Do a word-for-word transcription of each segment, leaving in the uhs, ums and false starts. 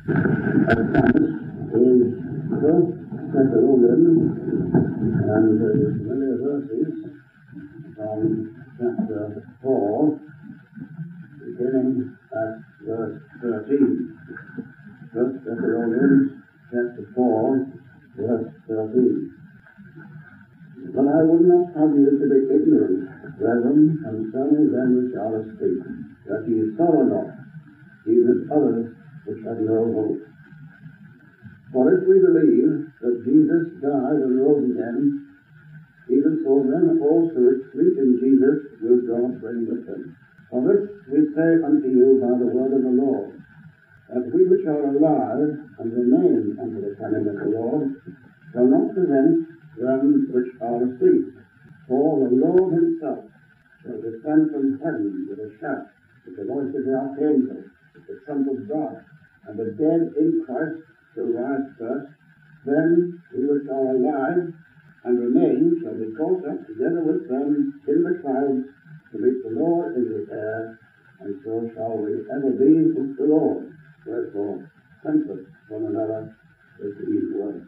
is First Thessalonians, and the familiar verses from chapter four, beginning at verse thirteen. First Thessalonians chapter four, verse thirteen. But I would not have you to be ignorant, brethren, concerning them which are asleep, that ye sorrow not, even as others which have no hope. For if we believe that Jesus died and rose again, even so then also which sleep in Jesus will God bring with him. For this we say unto you by the word of the Lord, that we which are alive and remain unto the coming of the Lord shall not prevent them which are asleep. For the Lord himself shall descend from heaven with a shout, with the voice of the archangel, with the trump of God, and the dead in Christ shall rise first. Then we which are alive and remain shall be caught up together with them in the clouds to meet the Lord in the air, and so shall we ever be with the Lord. Wherefore, comfort one another with these words.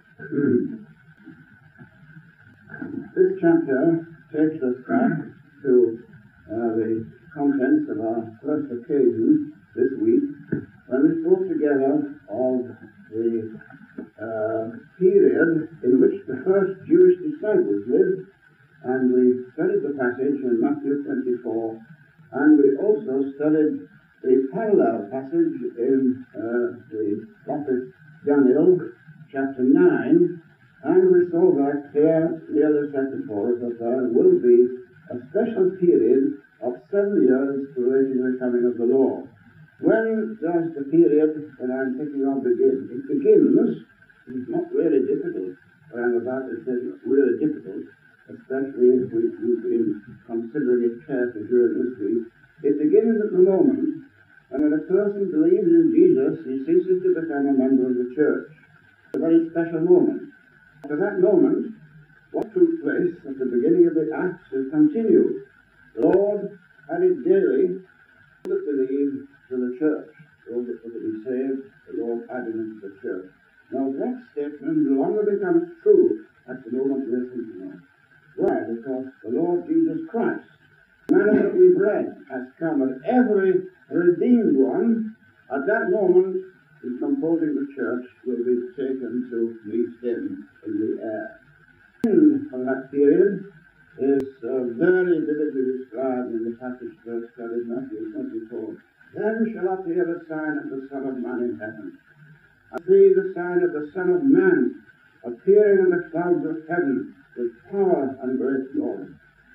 This chapter takes us back to uh, the contents of our first occasion this week, when we spoke together of the uh, period in which the first Jewish disciples lived, and we studied the passage in Matthew twenty-four, and we also studied the parallel passage in uh, the prophet Daniel, chapter nine, and we saw that here clearly set before us that there will be a special period of seven years awaiting the coming of the Lord. When does the period that I'm thinking of begin? It begins, it's not really difficult, what I'm about to say is really difficult, especially if we, we've been considering it carefully during this week. It begins at the moment when a person believes in Jesus, he ceases to become a member of the church. It's a very special moment. After that moment, what took place at the beginning of the Acts is continued. The Lord added daily those that believed to the church. Those that were to be saved, the Lord added them to the church. Now that statement no longer becomes true at the moment we're thinking of. Why? Because the Lord Jesus Christ, the manner that we've read, has come, and every redeemed one at that moment in composing the church will be taken to meet him in the air. The end of that period is uh, very vividly described in the passage first studied in Matthew twenty-four. Then shall appear the sign of the Son of Man in heaven. I see the sign of the Son of Man appearing in the clouds of heaven with power and great glory.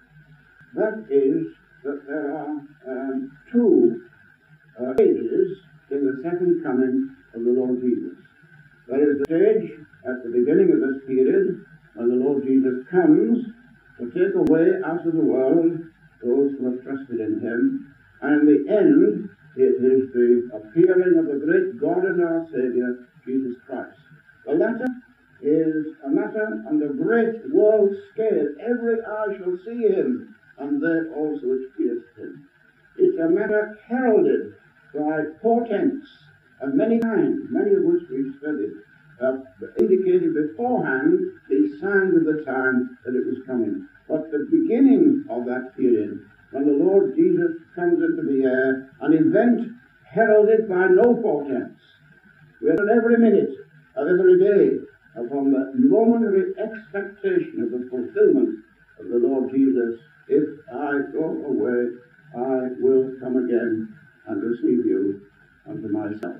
That is that there are um, two uh, stages in the second coming of the Lord Jesus. There is the stage at the beginning of this period when the Lord Jesus comes to take away out of the world those who have trusted in him, and in the end it is the appearing of the great God and our Saviour, Jesus Christ. The latter is a matter on the great world scale. Every eye shall see him, and they also which pierced him. It's a matter heralded by portents of many kinds, many of which we've studied, uh, indicated beforehand the signs of the time that it was coming. But the beginning of that period, when the Lord Jesus comes into the air, an event heralded by no portents. We are at every minute of every day upon the momentary expectation of the fulfillment of the Lord Jesus. If I go away, I will come again and receive you unto myself.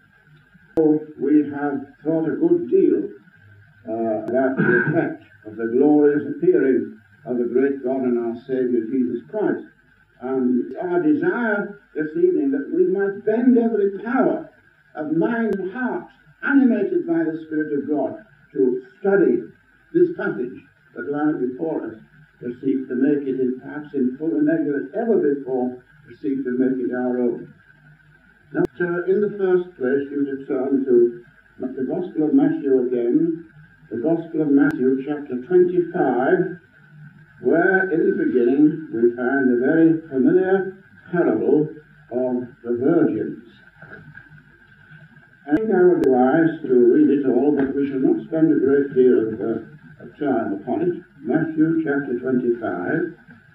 So we have thought a good deal uh, about the effect of the glorious appearing of the great God and our Saviour Jesus Christ. And it's our desire this evening that we might bend every power of mind and heart, animated by the Spirit of God, to study this passage that lies before us, to seek to make it in, perhaps in fuller measure than ever before, to seek to make it our own. Now, uh, in the first place, you to turn to the Gospel of Matthew again, the Gospel of Matthew, chapter twenty-five, where in the beginning we find the very familiar parable of the virgins. I think I would be wise to read it all, but we shall not spend a great deal of, uh, of time upon it. Matthew chapter twenty-five.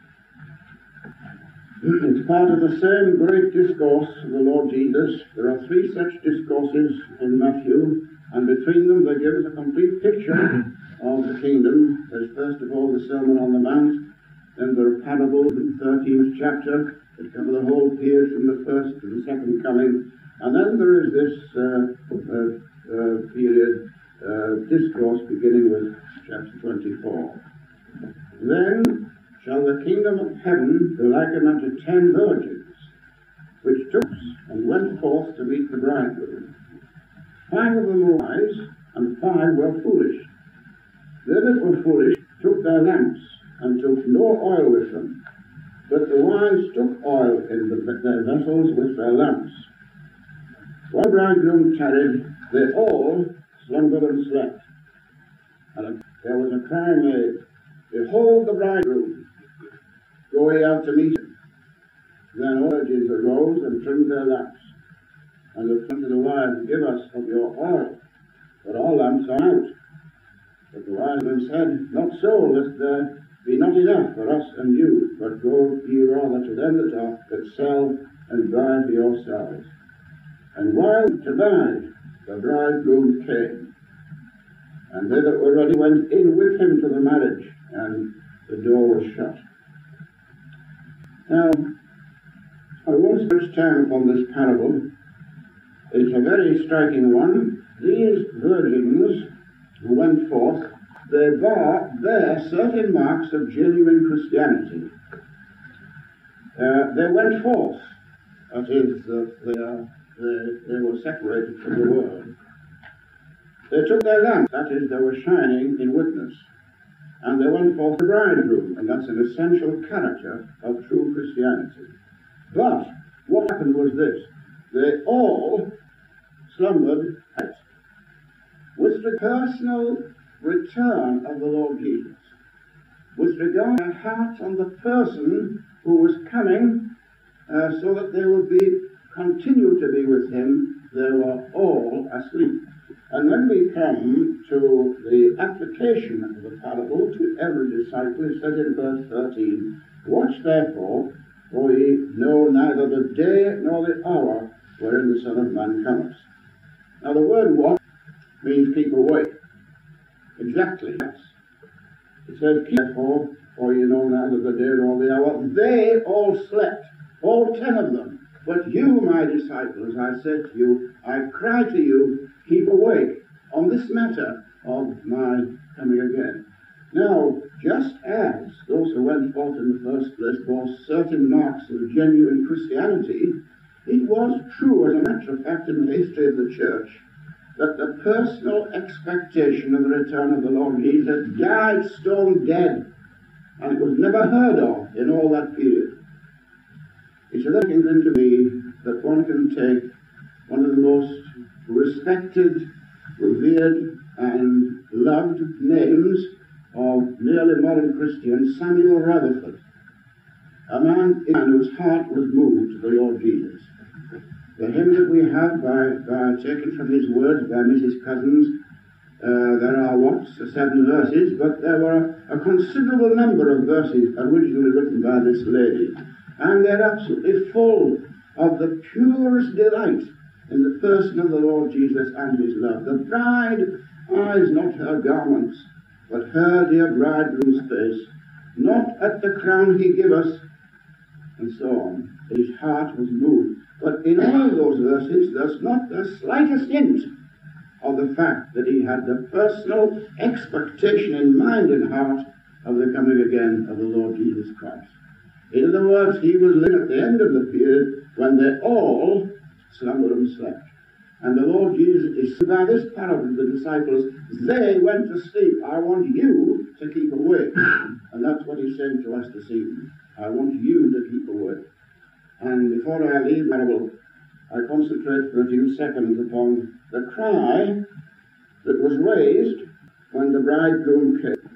It's part of the same great discourse of the Lord Jesus. There are three such discourses in Matthew, and between them they give us a complete picture of the kingdom. There's first of all the Sermon on the Mount, then there are parables in the thirteenth chapter that cover the whole period from the first to the second coming, and then there is this uh, uh, uh, period uh, discourse beginning with chapter twenty-four. Then shall the kingdom of heaven be likened unto ten virgins, which took and went forth to meet the bridegroom. Five of them were wise, and five were foolish. They that were foolish took their lamps, and took no oil with them. But the wise took oil in the, their vessels with their lamps. While the bridegroom tarried, they all slumbered and slept. And there was a cry made, Behold the bridegroom! Go ye out to meet him. Then all virgins arose and trimmed their lamps. And looked unto the wise, Give us of your oil, for our lamps are out. But the wise men said, Not so, lest there be not enough for us and you, but go ye rather to them that are that sell and buy for yourselves. And while to buy, the bridegroom came, and they that were ready went in with him to the marriage, and the door was shut. Now, I won't spend time upon this parable. It's a very striking one. These virgins who went forth, they bore, bear certain marks of genuine Christianity. Uh, they went forth, that is, uh, they, uh, they, they were separated from the world. They took their lamps, that is, they were shining in witness. And they went forth the bridegroom, and that's an essential character of true Christianity. But what happened was this. They all slumbered at with the personal return of the Lord Jesus, with regard to their heart on the person who was coming, uh, so that they would be continue to be with him. They were all asleep. And when we come to the application of the parable to every disciple, it says in verse thirteen, Watch therefore, for ye know neither the day nor the hour wherein the Son of Man cometh. Now the word watch means keep awake. Exactly, yes. It says, Keep therefore, for ye know neither the day nor the hour. They all slept, all ten of them. But you, my disciples, I said to you, I cry to you, keep awake on this matter of my coming again. Now, just as those who went forth in the first place bore certain marks of genuine Christianity, it was true, as a matter of fact, in the history of the church, that the personal expectation of the return of the Lord Jesus died stone dead, and it was never heard of in all that period. It's a thing then to me that one can take one of the most respected, revered, and loved names of nearly modern Christians, Samuel Rutherford, a man whose heart was moved to the Lord Jesus. The hymn that we have, by, by taken from his words by Missus Cousins, uh, there are what, seven verses, but there were a considerable number of verses originally written by this lady. And they're absolutely full of the purest delight in the person of the Lord Jesus and his love. The bride eyes not her garments, but her dear bridegroom's face, not at the crown he give us, and so on. His heart was moved. But in all of those verses, there's not the slightest hint of the fact that he had the personal expectation in mind and heart of the coming again of the Lord Jesus Christ. In other words, he was living at the end of the period when they all slumbered and slept. And the Lord Jesus is by this parable to the disciples, they went to sleep. I want you to keep awake. And that's what he's saying to us this evening. I want you to keep awake. And before I leave the parable, I concentrate for a few seconds upon the cry that was raised when the bridegroom came.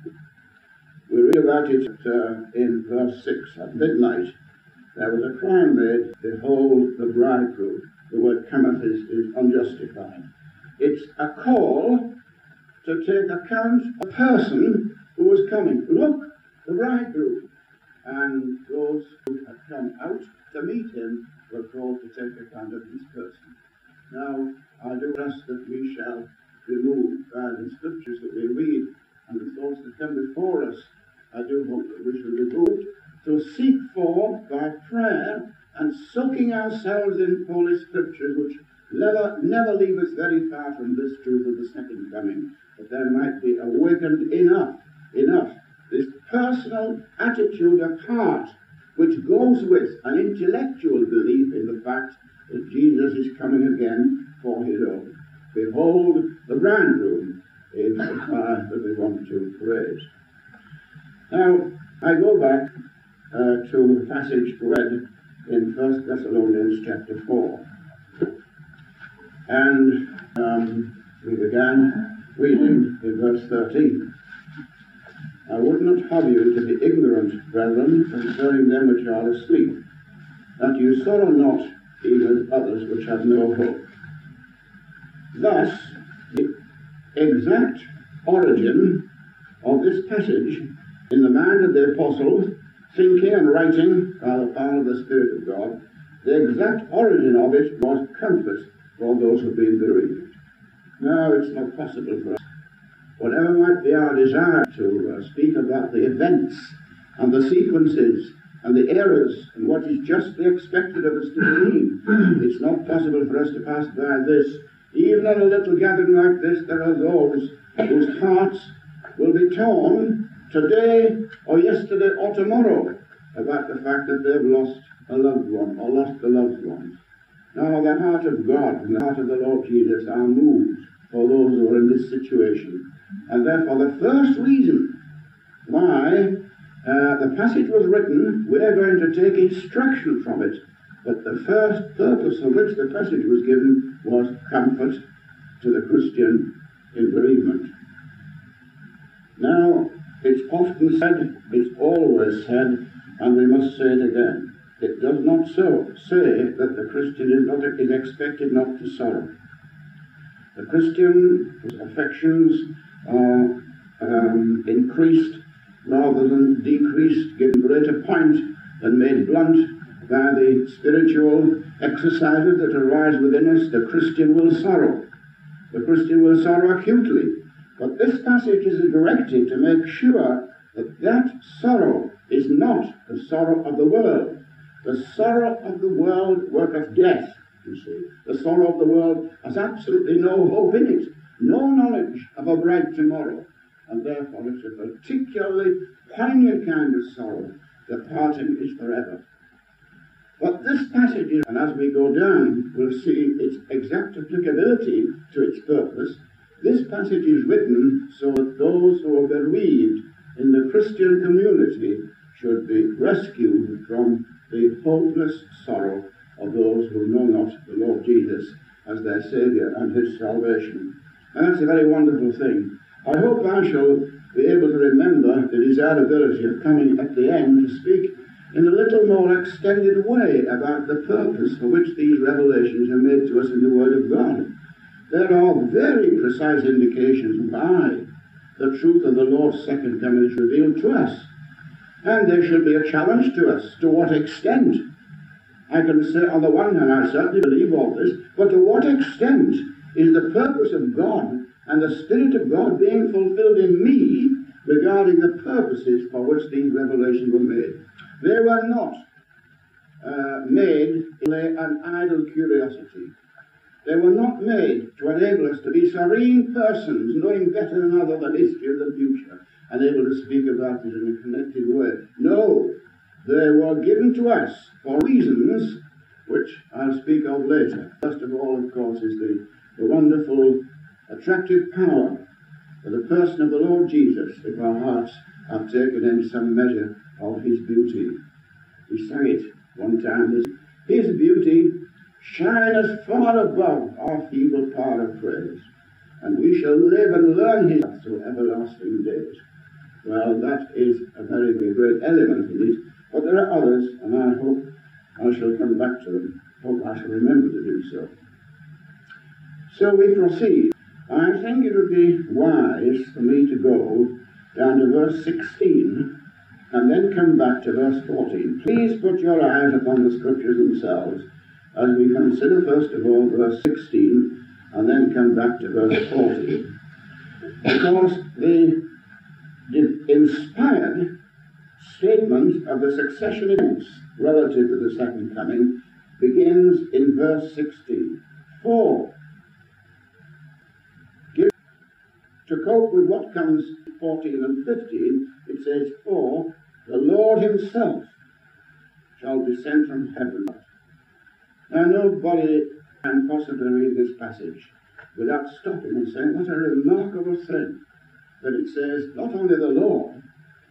We read about it uh, in verse six. At midnight, there was a cry made, Behold the bridegroom. the word cometh is, is unjustified. It's a call to take account of the person who is coming. Look, the bridegroom. And those who have come out to meet him were called to take account of his person. Now, I do ask that we shall remove uh, the scriptures that we read and the thoughts that come before us. I do hope that we shall remove to seek for, by prayer and soaking ourselves in Holy Scriptures, which never, never leave us very far from this truth of the second coming, that there might be awakened enough, enough, this personal attitude of heart which goes with an intellectual belief in the fact that Jesus is coming again for his own. Behold the bridegroom is the fire that we want to praise. Now, I go back uh, to the passage read in First Thessalonians chapter four. And um, we began reading in verse thirteen. I would not have you to be ignorant, brethren, concerning them which are asleep, that you sorrow not, even as others which have no hope. Thus, the exact origin of this passage in the mind of the apostle, thinking and writing by the power of the Spirit of God, the exact origin of it was comfort for those who have been bereaved. Now, it's not possible for us, whatever might be our desire, to uh, speak about the events and the sequences and the errors and what is justly expected of us to believe. It's not possible for us to pass by this. Even at a little gathering like this, there are those whose hearts will be torn today or yesterday or tomorrow about the fact that they've lost a loved one or lost a loved one. Now, the heart of God and the heart of the Lord Jesus are moved for those who are in this situation. And therefore, the first reason why uh, the passage was written, we're going to take instruction from it. But the first purpose for which the passage was given was comfort to the Christian in bereavement. Now, it's often said, it's always said, and we must say it again. It does not so say that the Christian is, not, is expected not to sorrow. The Christian's affections are um, increased rather than decreased, given greater point than made blunt by the spiritual exercises that arise within us. The Christian will sorrow. The Christian will sorrow acutely. But this passage is directed to make sure that that sorrow is not the sorrow of the world. The sorrow of the world worketh death, you see. The sorrow of the world has absolutely no hope in it, no knowledge of a bright tomorrow. And therefore it's a particularly poignant kind of sorrow. The parting is forever. But this passage, is, and as we go down, we'll see its exact applicability to its purpose. This passage is written so that those who are bereaved in the Christian community should be rescued from the hopeless sorrow of those who know not the Lord Jesus as their Saviour and his salvation. And that's a very wonderful thing. I hope I shall be able to remember the desirability of coming at the end to speak in a little more extended way about the purpose for which these revelations are made to us in the Word of God. There are very precise indications why the truth of the Lord's second coming is revealed to us. And there should be a challenge to us. To what extent? I can say, on the one hand, I certainly believe all this, but to what extent is the purpose of God and the Spirit of God being fulfilled in me regarding the purposes for which these revelations were made? They were not uh, made in an idle curiosity. They were not made to enable us to be serene persons, knowing better than other the history of the future, and able to speak about it in a connected way. No, they were given to us for reasons which I'll speak of later. First of all, of course, is the, the wonderful, attractive power of the person of the Lord Jesus, if our hearts have taken in some measure of his beauty. We sang it one time. His beauty shineth far above our feeble power of praise, and we shall live and learn his path through everlasting days. Well, that is a very great element in it, but there are others, and I hope I shall come back to them. Hope I shall remember to do so. So we proceed. I think it would be wise for me to go down to verse sixteen and then come back to verse fourteen. Please put your eyes upon the scriptures themselves as we consider first of all verse sixteen and then come back to verse fourteen. Because the, the inspired statement of the succession events relative to the second coming begins in verse sixteen. For, to cope with what comes fourteen and fifteen, it says, for the Lord himself shall descend from heaven. Now nobody can possibly read this passage without stopping and saying, what a remarkable thing that it says, not only the Lord,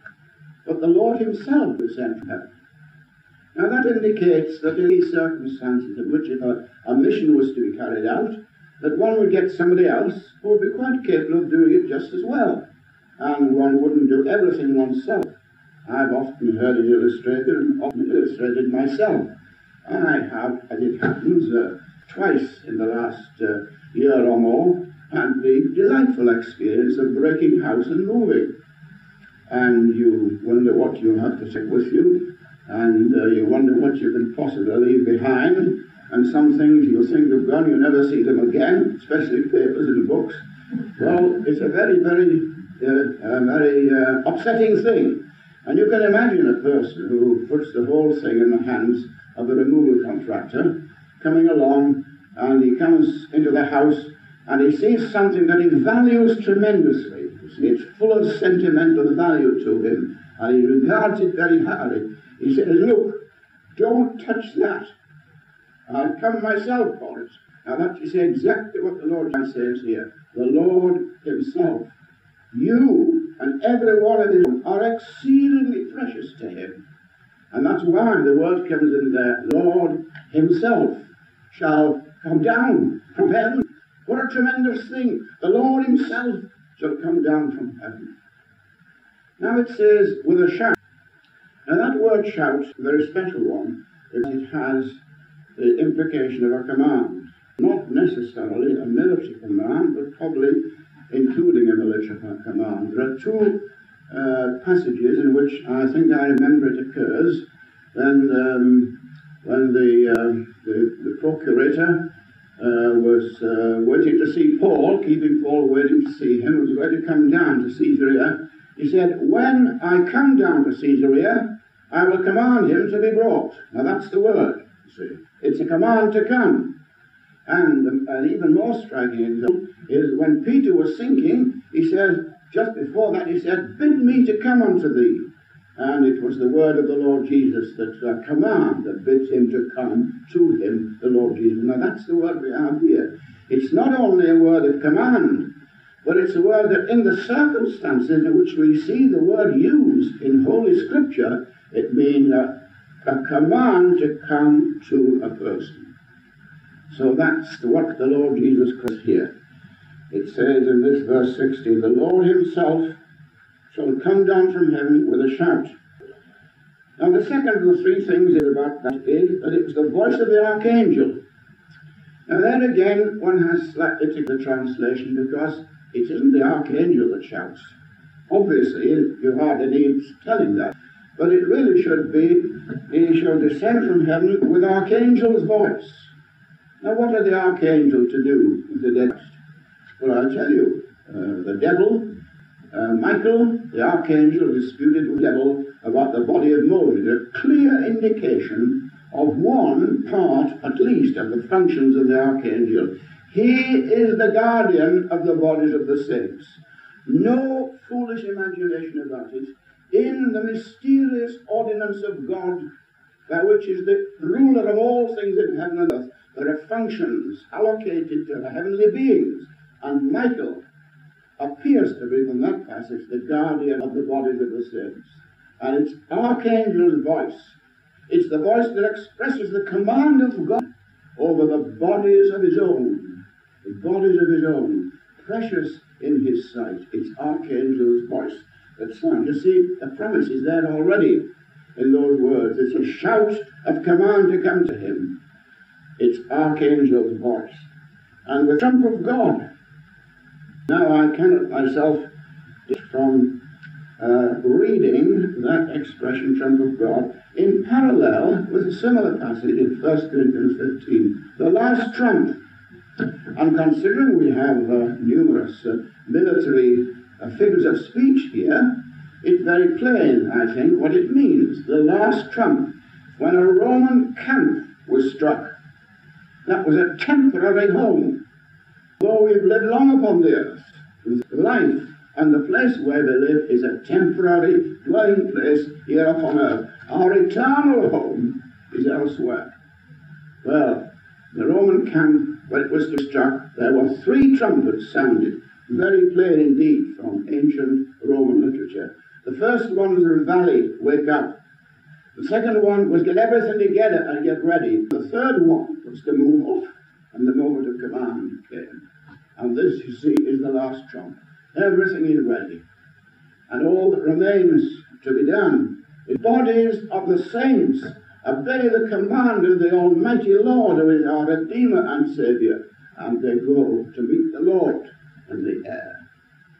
but the Lord himself descend from heaven. Now that indicates that in these circumstances in which if a, a mission was to be carried out, that one would get somebody else who would be quite capable of doing it just as well. And one wouldn't do everything oneself. I've often heard it illustrated and often illustrated myself. I have, as it happens, uh, twice in the last uh, year or more, had the delightful experience of breaking house and moving. And you wonder what you have to take with you, and uh, you wonder what you can possibly leave behind, and some things you think have gone, you never see them again, especially papers and books. Well, it's a very, very, uh, a very uh, upsetting thing. And you can imagine a person who puts the whole thing in the hands of a removal contractor, coming along, and he comes into the house, and he sees something that he values tremendously. You see, it's full of sentimental value to him, and he regards it very highly. He says, look, don't touch that. I'll come myself for it. Now that is exactly what the Lord says here. The Lord himself, you and every one of them are exceedingly precious to him. And that's why the word comes in there, Lord himself shall come down from heaven. What a tremendous thing. The Lord himself shall come down from heaven. Now it says, with a shout. Now that word shout, a very special one, it has the implication of a command. Not necessarily a military command, but probably including a military command. There are two uh, passages in which I think I remember it occurs when, um, when the, uh, the, the procurator uh, was uh, waiting to see Paul, keeping Paul waiting to see him, was going to come down to Caesarea. He said, when I come down to Caesarea, I will command him to be brought. Now that's the word, you see. It's a command to come. And um, an even more striking example is when Peter was sinking, he said, just before that, he said, bid me to come unto thee. And it was the word of the Lord Jesus, that uh, command that bids him to come to him, the Lord Jesus. Now that's the word we have here. It's not only a word of command, but it's a word that in the circumstances in which we see the word used in Holy Scripture, it means uh, a command to come to a person. So that's what the Lord Jesus Christ here. It says in this verse sixteen, the Lord himself shall come down from heaven with a shout. Now the second of the three things about that is that it was the voice of the archangel. Now then again, one has slightly to the translation because it isn't the archangel that shouts. Obviously, you hardly need telling that. But it really should be, he shall descend from heaven with archangel's voice. Now what are the archangels to do with the dead? Well, I'll tell you, uh, the devil, uh, Michael, the archangel, disputed with the devil about the body of Moses. A clear indication of one part, at least, of the functions of the archangel. He is the guardian of the bodies of the saints. No foolish imagination about it. In the mysterious ordinance of God, by which is the ruler of all things in heaven and earth, there are functions allocated to the heavenly beings, and Michael appears to be, from that passage, the guardian of the bodies of the saints. And it's archangel's voice. It's the voice that expresses the command of God over the bodies of his own. The bodies of his own, precious in his sight. It's archangel's voice that sounds. You see, the promise is there already in those words. It's a shout of command to come to him. its archangel's voice, and the trump of God. Now I cannot myself, from uh, reading that expression, trump of God, in parallel with a similar passage in First Corinthians fifteen, the last trump. And considering we have uh, numerous uh, military uh, figures of speech here, it's very plain, I think, what it means. The last trump, when a Roman camp was struck, that was a temporary home. Though we've lived long upon the earth, life and the place where we live is a temporary dwelling place here upon earth. Our eternal home is elsewhere. Well, the Roman camp, when it was struck, there were three trumpets sounded, very plain indeed from ancient Roman literature. The first one was a valley, wake up. The second one was get everything together and get ready. The third one was to move off, and the moment of command came. And this, you see, is the last trump. Everything is ready. And all that remains to be done is bodies of the saints obey the command of the Almighty Lord, who is our Redeemer and Saviour, and they go to meet the Lord in the air.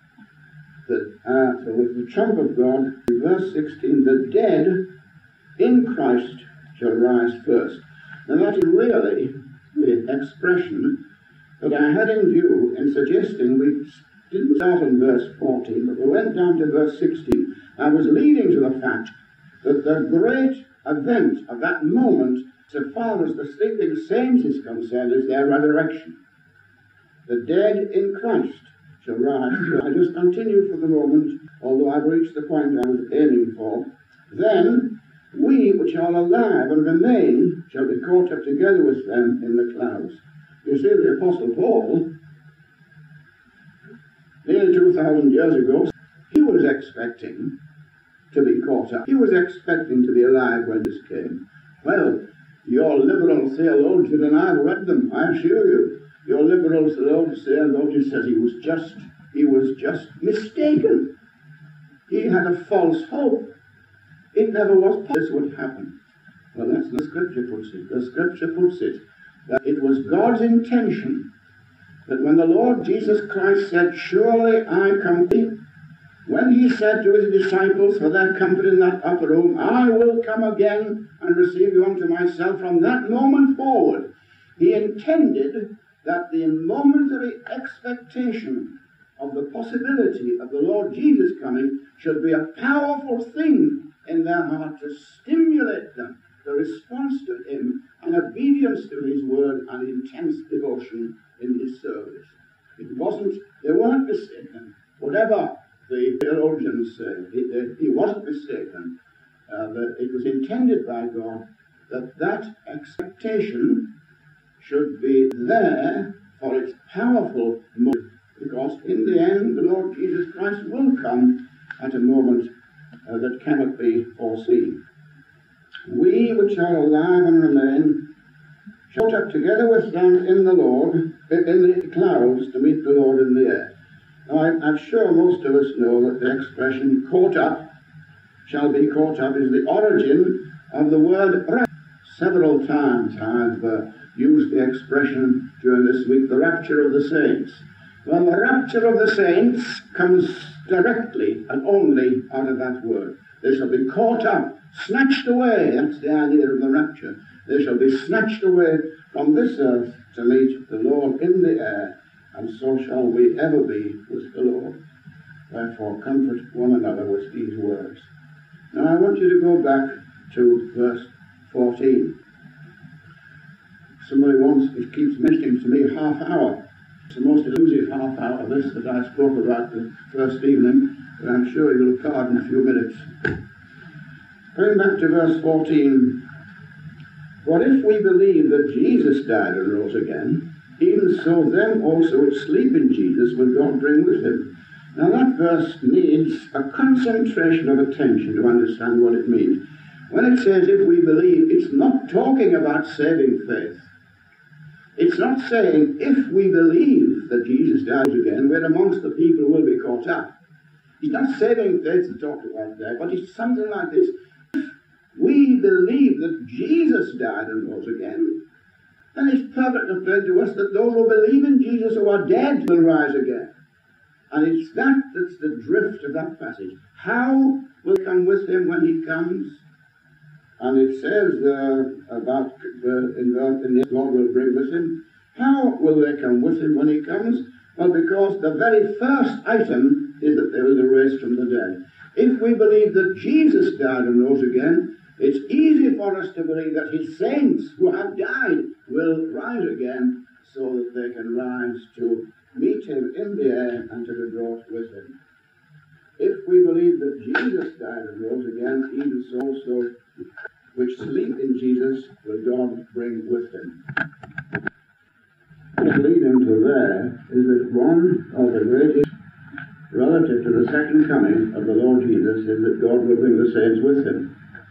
The, uh, so with the trump of God, in verse sixteen, the dead in Christ shall rise first. Now that is really the expression that I had in view in suggesting we didn't start in verse fourteen, but we went down to verse sixteen. I was leading to the fact that the great event of that moment, so far as the sleeping saints is concerned, is their resurrection. The dead in Christ shall rise. I just continue for the moment, although I've reached the point I was aiming for. Then we which are alive and remain shall be caught up together with them in the clouds. You see, the Apostle Paul, nearly two thousand years ago, he was expecting to be caught up. He was expecting to be alive when this came. Well, your liberal theologian, and I've read them, I assure you, your liberal theologian says he was just, he was just mistaken. He had a false hope. It never was this would happen. Well, that's the Scripture puts it. The Scripture puts it that it was God's intention that when the Lord Jesus Christ said, "Surely I come," when he said to his disciples for their comfort in that upper room, "I will come again and receive you unto myself," from that moment forward, he intended that the momentary expectation of the possibility of the Lord Jesus coming should be a powerful thing in their heart to stimulate them, the response to him, and obedience to his word, and intense devotion in his service. It wasn't, they weren't mistaken. Whatever the theologians say, he, he wasn't mistaken. Uh, that it was intended by God that that expectation should be there for its powerful moment, because in the end the Lord Jesus Christ will come at a moment uh, that cannot be foreseen. We which are alive and remain shall up together with them in the Lord, in the clouds, to meet the Lord in the air. Now, I, I'm sure most of us know that the expression "caught up," shall be caught up, is the origin of the word rapture. Several times I've uh, used the expression during this week, the rapture of the saints. Well, the rapture of the saints comes directly and only out of that word. They shall be caught up, snatched away. That's the idea of the rapture. They shall be snatched away from this earth to meet the Lord in the air, and so shall we ever be with the Lord. Therefore, comfort one another with these words. Now, I want you to go back to verse fourteen. Somebody once it keeps mentioning to me half hour. It's the most elusive half hour of this that I spoke about the first evening, but I'm sure you'll pardon a few minutes. Going back to verse fourteen. For if we believe that Jesus died and rose again, even so them also which sleep in Jesus will God bring with him. Now that verse needs a concentration of attention to understand what it means. When it says if we believe, it's not talking about saving faith. It's not saying if we believe that Jesus died again, we're amongst the people who will be caught up. It's not saving faith to talk about there, but it's something like this. If we believe that Jesus died and rose again, And it's perfectly plain to us that those who believe in Jesus who are dead will rise again. And it's that that's the drift of that passage. How will they come with him when he comes? And it says uh, about uh, in, the, in the God will bring with him. How will they come with him when he comes? Well, because the very first item is that they will be raised from the dead. If we believe that Jesus died and rose again, it's easy for us to believe that his saints who have died will rise again, so that they can rise to meet him in the air and to be brought with him. If we believe that Jesus died and rose again, even so also which sleep in Jesus will God bring with him. What leading to there is that one of the greatest relative to the second coming of the Lord Jesus is that God will bring the saints with him.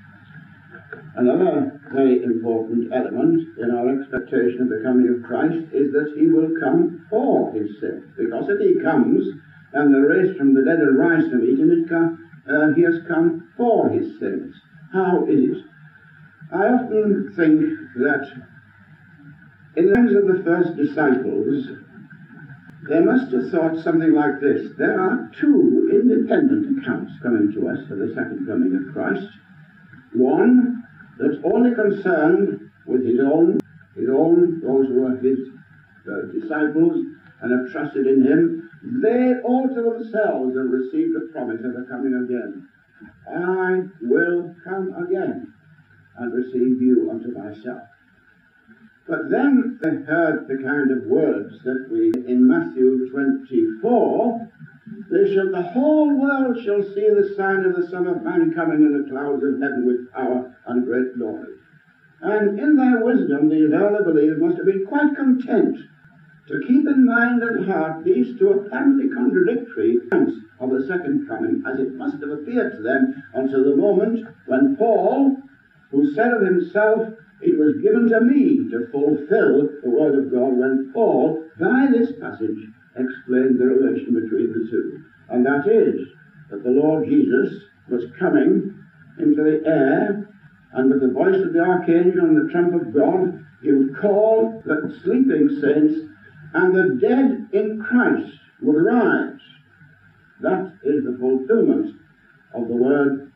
Another very important element in our expectation of the coming of Christ is that he will come for his saints. Because if he comes and they're raised from the dead and rise to meet him, it come, uh, he has come for his saints. How is it? I often think that in the minds of the first disciples, they must have thought something like this. There are two independent accounts coming to us of the second coming of Christ. One that's only concerned with his own, his own, those who are his uh, disciples and have trusted in him. They all to themselves have received the promise of the coming again. I will come again and receive you unto myself. But then they heard the kind of words that we, in Matthew twenty-four, they shall, the whole world shall see the sign of the Son of Man coming in the clouds of heaven with power and great glory. And in their wisdom, these early believers must have been quite content to keep in mind and heart these two apparently contradictory accounts of the second coming, as it must have appeared to them until the moment when Paul, who said of himself, it was given to me to fulfill the word of God, when Paul, by this passage, explained the relation between the two. And that is, that the Lord Jesus was coming into the air, and with the voice of the archangel and the trump of God, he would call the sleeping saints, and the dead in Christ would rise. That is the fulfillment of the word,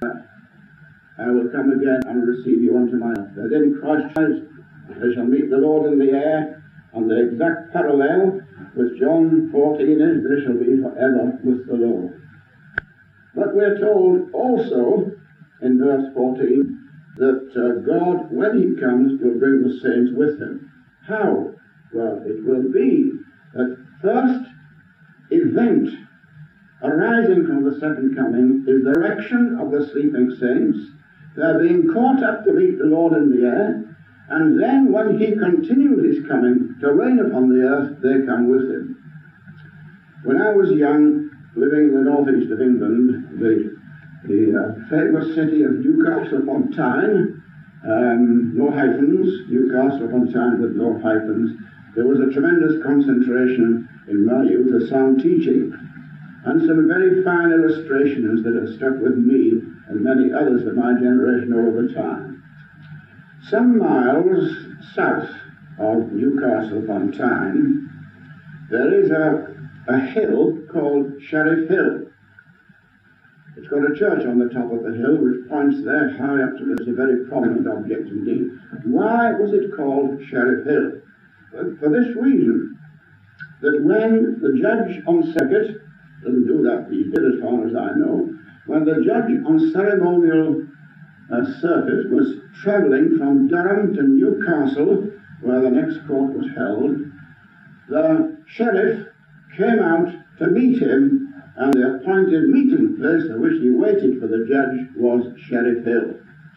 I will come again and receive you unto myself. That in Christ they shall meet the Lord in the air, and the exact parallel with John fourteen is, they shall be forever with the Lord. But we're told also in verse fourteen that uh, God, when he comes, will bring the saints with him. How? Well, it will be that first event arising from the second coming is the resurrection of the sleeping saints. They're being caught up to meet the Lord in the air, and then when he continues his coming to reign upon the earth, they come with him. When I was young, living in the northeast of England, the, the uh, famous city of Newcastle upon Tyne, um, no hyphens, Newcastle upon Tyne with no hyphens, there was a tremendous concentration in my youth of sound teaching, and some very fine illustrations that have stuck with me and many others of my generation over time. Some miles south of Newcastle upon Tyne, there is a, a hill called Sheriff Hill. It's got a church on the top of the hill which points there high up to this, a very prominent object indeed. Why was it called Sheriff Hill? Well, for this reason, that when the judge on circuit, doesn't do that these days as far as I know, when the judge on ceremonial uh, circuit was travelling from Durham to Newcastle, where the next court was held, the sheriff came out to meet him, and the appointed meeting place at which he waited for the judge was Sheriff Hill.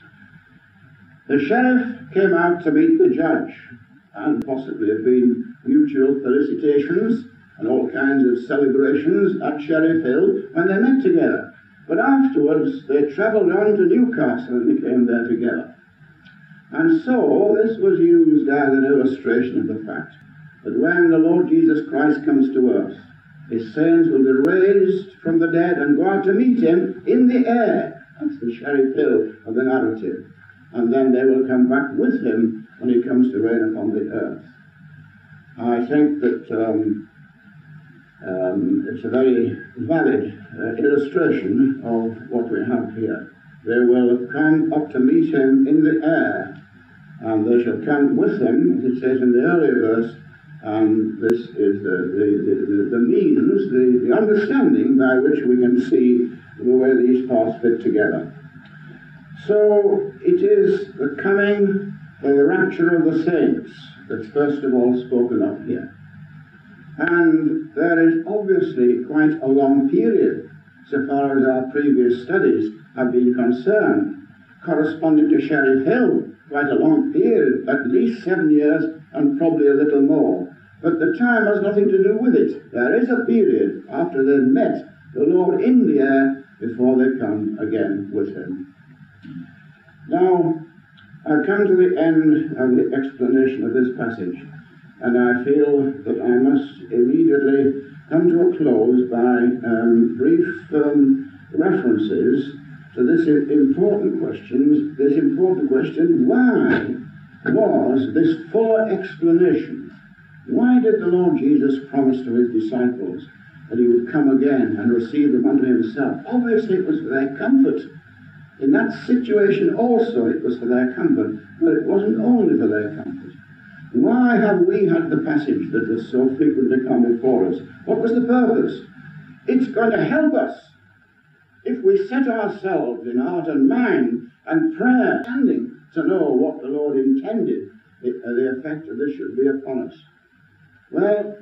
The sheriff came out to meet the judge, and possibly have been mutual felicitations and all kinds of celebrations at Sheriff Hill when they met together. But afterwards they travelled on to Newcastle and they came there together. And so this was used as an illustration of the fact that when the Lord Jesus Christ comes to earth, his saints will be raised from the dead and go out to meet him in the air. That's the Sheriff Hill of the narrative. and then they will come back with him when he comes to reign upon the earth. I think that um, um, it's a very valid uh, illustration of what we have here. They will come up to meet him in the air, and they shall come with him, as it says in the earlier verse, and this is the, the, the, the means, the, the understanding by which we can see the way these parts fit together. So it is the coming for the rapture of the saints that's first of all spoken of here. And there is obviously quite a long period, so far as our previous studies have been concerned, corresponding to Sheriff Hill, quite a long period, at least seven years and probably a little more. But the time has nothing to do with it. There is a period after they've met the Lord in the air before they come again with him. Now, I've come to the end of the explanation of this passage, and I feel that I must immediately come to a close by um, brief um, references to this important question, this important question, why was this fuller explanation? Why did the Lord Jesus promise to his disciples that he would come again and receive them unto himself? Obviously it was for their comfort. In that situation also it was for their comfort, but it wasn't only for their comfort. Why have we had the passage that has so frequently come before us? What was the purpose? It's going to help us if we set ourselves in heart and mind and prayer standing to know what the Lord intended the, uh, the effect of this should be upon us. Well,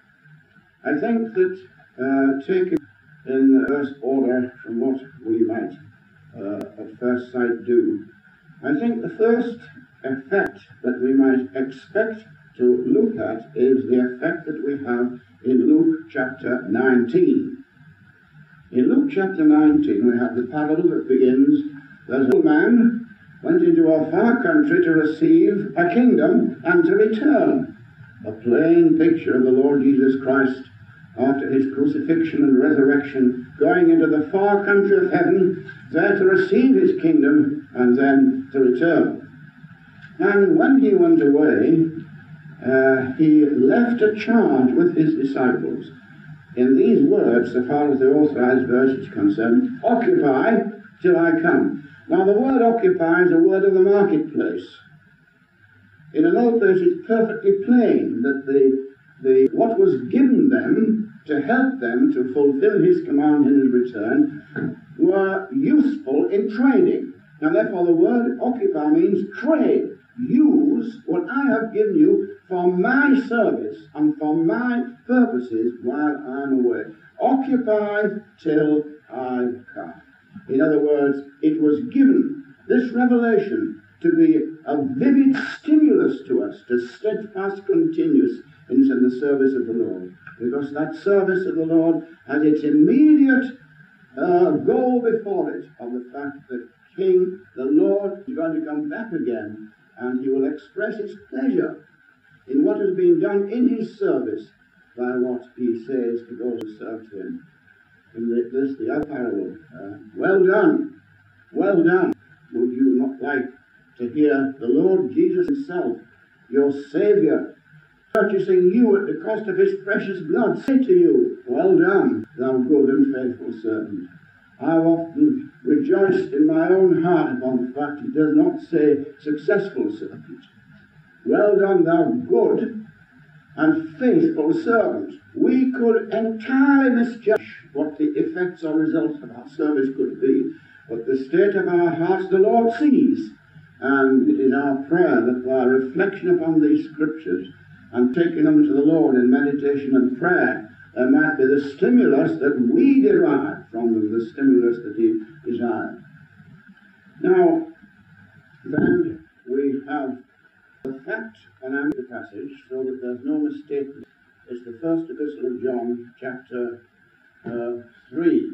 I think that uh, taken in the first order from what we might uh, at first sight do, I think the first effect that we might expect to look at is the effect that we have in Luke chapter nineteen. In Luke chapter nineteen we have the parable that begins, there's a man went into a far country to receive a kingdom and to return. A plain picture of the Lord Jesus Christ after his crucifixion and resurrection, going into the far country of heaven, there to receive his kingdom and then to return. And when he went away, uh, he left a charge with his disciples. In these words, so far as the authorized verse is concerned, occupy till I come. Now the word occupy is a word of the marketplace. In another place it's perfectly plain that the, the what was given them to help them to fulfill his command in his return were useful in trading. Now therefore the word occupy means trade. Use what I have given you for my service and for my purposes while I'm away. Occupy till I come. In other words, it was given, this revelation, to be a vivid stimulus to us to steadfast continuous in the service of the Lord. Because that service of the Lord has its immediate uh, goal before it of the fact that King, the Lord, is going to come back again, and he will express his pleasure in what has been done in his service by what he says to those who served him. In the, this, the other parable, uh, well done, well done. Would you not like to hear the Lord Jesus himself, your Savior, purchasing you at the cost of his precious blood, say to you, well done, thou good and faithful servant. I've often rejoiced in my own heart upon the fact it does not say successful servant. Well done, thou good and faithful servant. We could entirely misjudge what the effects or results of our service could be, but the state of our hearts the Lord sees, and it is our prayer that by reflection upon these scriptures and taking them to the Lord in meditation and prayer, there might be the stimulus that we derive from them, the stimulus that he desired. Now, then we have the fact, and I'm the passage, so that there's no mistake. It's the first epistle of John, chapter uh, three.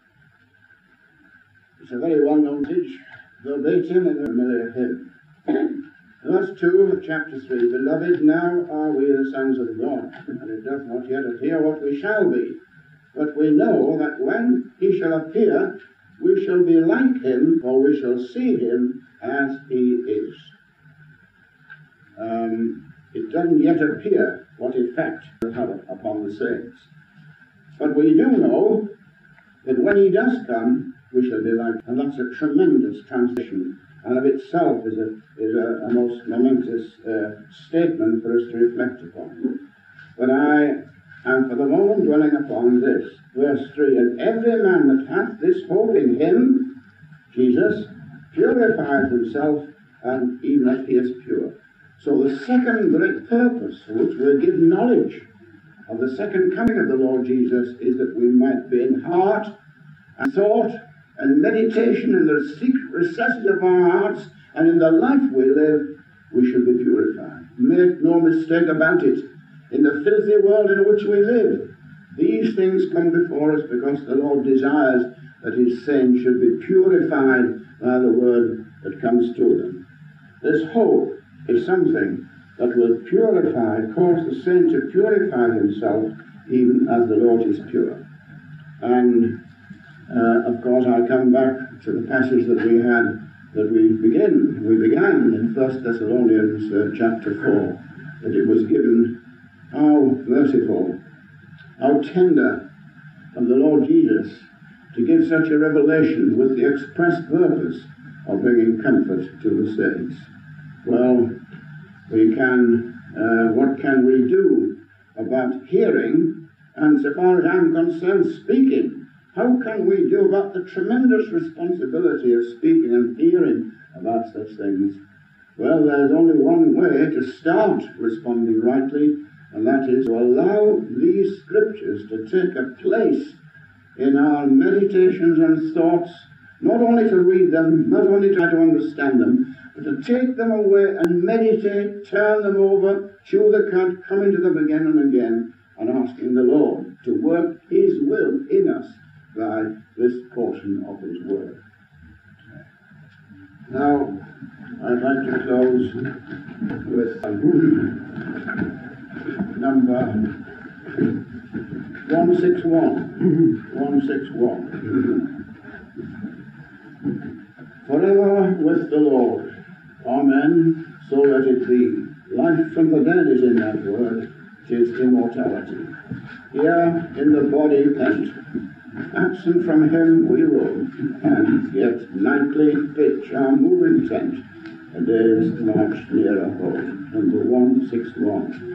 It's a very well-known passage, verbatim in the familiar hymn. Verse two of chapter three, Beloved, now are we the sons of God, and it doth not yet appear what we shall be. But we know that when he shall appear, we shall be like him, for we shall see him as he is. Um, it doesn't yet appear what effect it will have upon the saints. But we do know that when he does come, we shall be like him. And that's a tremendous transition, and of itself is a, is a, a most momentous uh, statement for us to reflect upon. But I am for the moment dwelling upon this, verse three, and every man that hath this hope in him, Jesus, purifies himself, and even as he is pure. So the second great purpose for which we're given knowledge of the second coming of the Lord Jesus is that we might be in heart and thought and meditation in the secret recesses of our hearts, and in the life we live, we should be purified. Make no mistake about it. In the filthy world in which we live, these things come before us because the Lord desires that his saints should be purified by the word that comes to them. This hope is something that will purify, cause the saint to purify himself even as the Lord is pure. And uh, of course I come back to the passage that we had, that we begin, we began in First Thessalonians uh, chapter four, that it was given how merciful, how tender of the Lord Jesus to give such a revelation with the express purpose of bringing comfort to the saints. Well, we can, uh, what can we do about hearing, and so far as I'm concerned, speaking? How can we do about the tremendous responsibility of speaking and hearing about such things? Well, there's only one way to start responding rightly, and that is to allow these scriptures to take a place in our meditations and thoughts, not only to read them, not only to try to understand them, but to take them away and meditate, turn them over, chew the cud, come into them again and again, and asking the Lord to work his will in us by this portion of his word. Now, I'd like to close with number one sixty-one. one sixty-one. Forever with the Lord. Amen. So let it be. Life from the dead is in that word. It is immortality. Here in the body pent, absent from him we roam, and yet nightly pitch our moving tent. A day's march nearer home. Number one sixty-one.